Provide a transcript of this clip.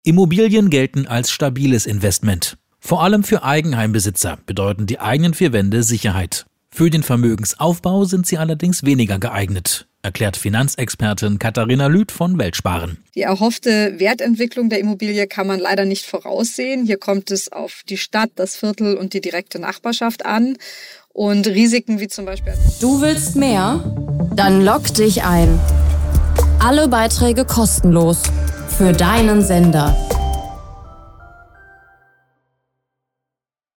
Immobilien gelten als stabiles Investment. Vor allem für Eigenheimbesitzer bedeuten die eigenen vier Wände Sicherheit. Für den Vermögensaufbau sind sie allerdings weniger geeignet, erklärt Finanzexpertin Katharina Lüth von Weltsparen. Die erhoffte Wertentwicklung der Immobilie kann man leider nicht voraussehen. Hier kommt es auf die Stadt, das Viertel und die direkte Nachbarschaft an. Und Risiken wie zum Beispiel... Du willst mehr? Dann logg dich ein. Alle Beiträge kostenlos. Für deinen Sender.